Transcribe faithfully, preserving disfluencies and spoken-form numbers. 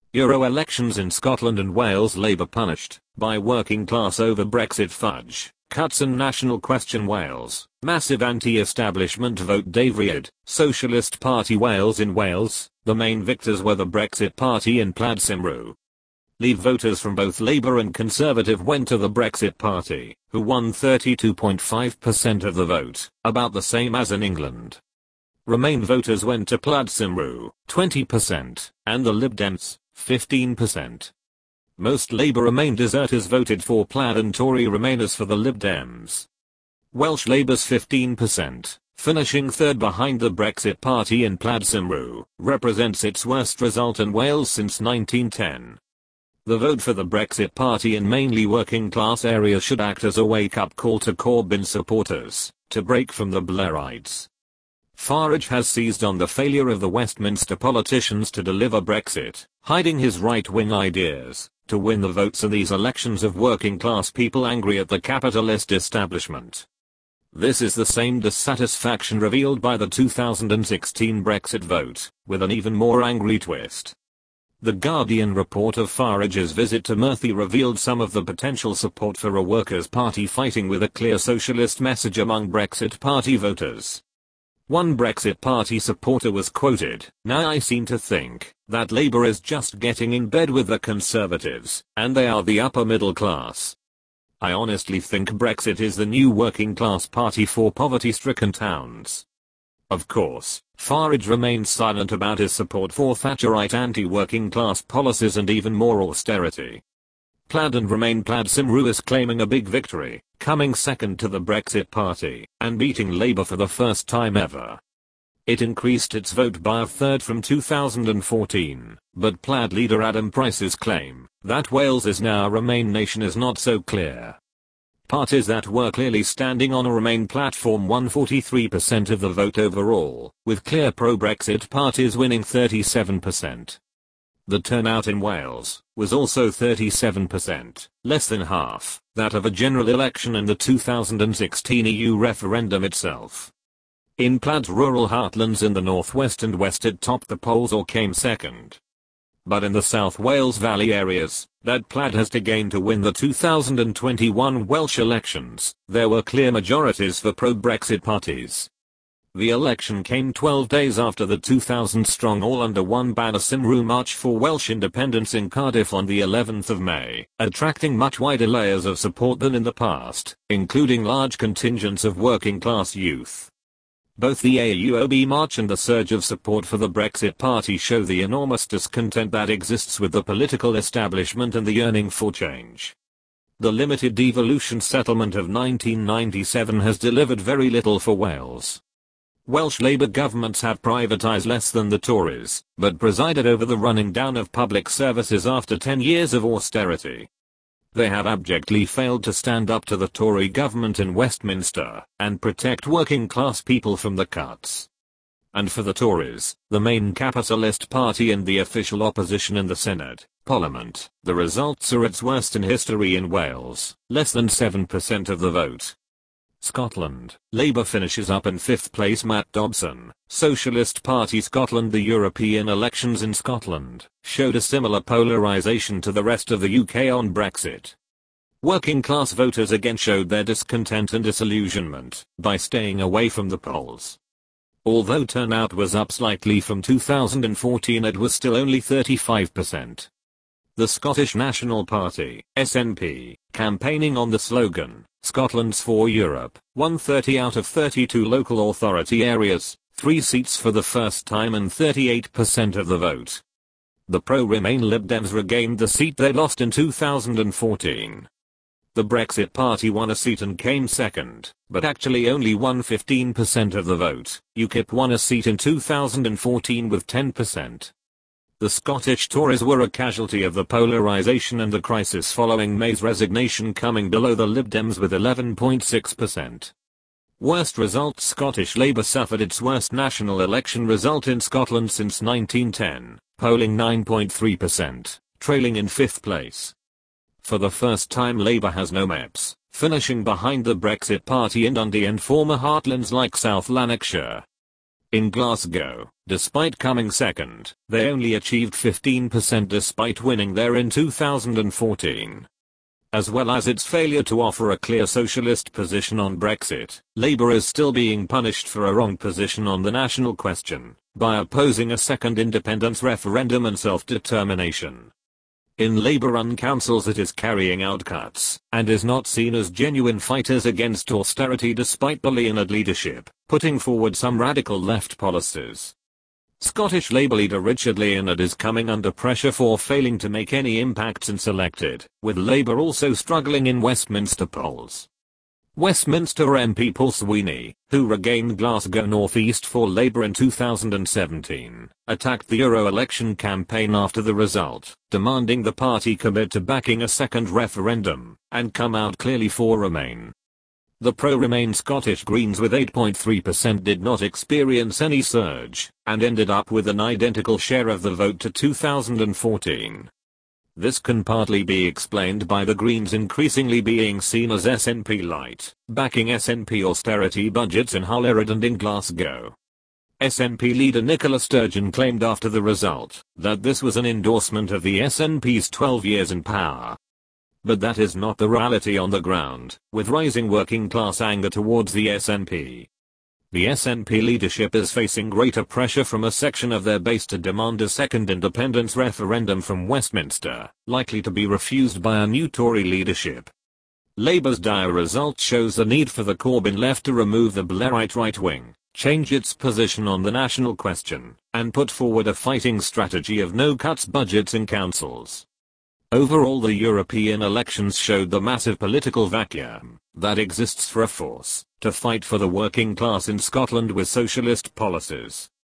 Euro elections in Scotland and Wales. Labour punished by working class over Brexit fudge, cuts and national question. Wales, massive anti-establishment vote. Dave Reid, Socialist Party. Wales. In Wales, the main victors were the Brexit Party and Plaid Cymru. Leave voters from both Labour and Conservative went to the Brexit Party, who won thirty-two point five percent of the vote, about the same as in England. Remain voters went to Plaid Cymru, twenty percent, and the Lib Dems, fifteen percent. Most Labour Remain deserters voted for Plaid and Tory Remainers for the Lib Dems. Welsh Labour's fifteen percent, finishing third behind the Brexit Party in Plaid Cymru, represents its worst result in Wales since nineteen ten. The vote for the Brexit Party in mainly working class areas should act as a wake-up call to Corbyn supporters, to break from the Blairites. Farage has seized on the failure of the Westminster politicians to deliver Brexit, hiding his right-wing ideas, to win the votes in these elections of working class people angry at the capitalist establishment. This is the same dissatisfaction revealed by the two thousand sixteen Brexit vote, with an even more angry twist. The Guardian report of Farage's visit to Murphy revealed some of the potential support for a Workers' Party fighting with a clear socialist message among Brexit Party voters. One Brexit Party supporter was quoted, "Now I seem to think that Labour is just getting in bed with the Conservatives, and they are the upper middle class. I honestly think Brexit is the new working class party for poverty-stricken towns." Of course, Farage remained silent about his support for Thatcherite anti-working class policies and even more austerity. Plaid and Remain. Plaid Cymru is claiming a big victory, coming second to the Brexit Party, and beating Labour for the first time ever. It increased its vote by a third from two thousand fourteen, but Plaid leader Adam Price's claim that Wales is now a Remain nation is not so clear. Parties that were clearly standing on a Remain platform won forty-three percent of the vote overall, with clear pro-Brexit parties winning thirty-seven percent. The turnout in Wales was also thirty-seven percent, less than half that of a general election in the two thousand sixteen E U referendum itself. In Plaid's rural heartlands in the northwest and west it topped the polls or came second. But in the South Wales Valley areas, that Plaid has to gain to win the two thousand twenty-one Welsh elections, there were clear majorities for pro-Brexit parties. The election came twelve days after the two thousand strong all-under-one banner Cymru March for Welsh independence in Cardiff on the eleventh of May, attracting much wider layers of support than in the past, including large contingents of working-class youth. Both the A U O B march and the surge of support for the Brexit Party show the enormous discontent that exists with the political establishment and the yearning for change. The limited devolution settlement of nineteen ninety-seven has delivered very little for Wales. Welsh Labour governments have privatised less than the Tories, but presided over the running down of public services after ten years of austerity. They have abjectly failed to stand up to the Tory government in Westminster and protect working class people from the cuts. And for the Tories, the main capitalist party and the official opposition in the Senate, Parliament, the results are its worst in history in Wales, less than seven percent of the vote. Scotland, Labour finishes up in fifth place. Matt Dobson, Socialist Party Scotland. The European elections in Scotland showed a similar polarisation to the rest of the U K on Brexit. Working class voters again showed their discontent and disillusionment by staying away from the polls. Although turnout was up slightly from two thousand fourteen, it was still only thirty-five percent. The Scottish National Party, S N P, campaigning on the slogan, Scotland's for Europe, won thirty out of thirty-two local authority areas, three seats for the first time and thirty-eight percent of the vote. The pro-Remain Lib Dems regained the seat they lost in two thousand fourteen. The Brexit Party won a seat and came second, but actually only won fifteen percent of the vote. UKIP won a seat in two thousand fourteen with ten percent. The Scottish Tories were a casualty of the polarisation and the crisis following May's resignation, coming below the Lib Dems with eleven point six percent. Worst result: Scottish Labour suffered its worst national election result in Scotland since nineteen ten, polling nine point three percent, trailing in fifth place. For the first time Labour has no M E Ps, finishing behind the Brexit Party in Dundee and former heartlands like South Lanarkshire. In Glasgow, despite coming second, they only achieved fifteen percent despite winning there in two thousand fourteen. As well as its failure to offer a clear socialist position on Brexit, Labour is still being punished for a wrong position on the national question, by opposing a second independence referendum and self-determination. In Labour-run councils it is carrying out cuts, and is not seen as genuine fighters against austerity despite the Leonard leadership, putting forward some radical left policies. Scottish Labour leader Richard Leonard is coming under pressure for failing to make any impact since elected, with Labour also struggling in Westminster polls. Westminster M P Paul Sweeney, who regained Glasgow North East for Labour in two thousand seventeen, attacked the Euro election campaign after the result, demanding the party commit to backing a second referendum, and come out clearly for Remain. The pro-Remain Scottish Greens with eight point three percent did not experience any surge, and ended up with an identical share of the vote to two thousand fourteen. This can partly be explained by the Greens increasingly being seen as S N P light, backing S N P austerity budgets in Holyrood and in Glasgow. S N P leader Nicola Sturgeon claimed after the result that this was an endorsement of the S N P's twelve years in power. But that is not the reality on the ground, with rising working class anger towards the S N P. The S N P leadership is facing greater pressure from a section of their base to demand a second independence referendum from Westminster, likely to be refused by a new Tory leadership. Labour's dire result shows the need for the Corbyn left to remove the Blairite right wing, change its position on the national question, and put forward a fighting strategy of no-cuts budgets in councils. Overall, the European elections showed the massive political vacuum that exists for a force to fight for the working class in Scotland with socialist policies.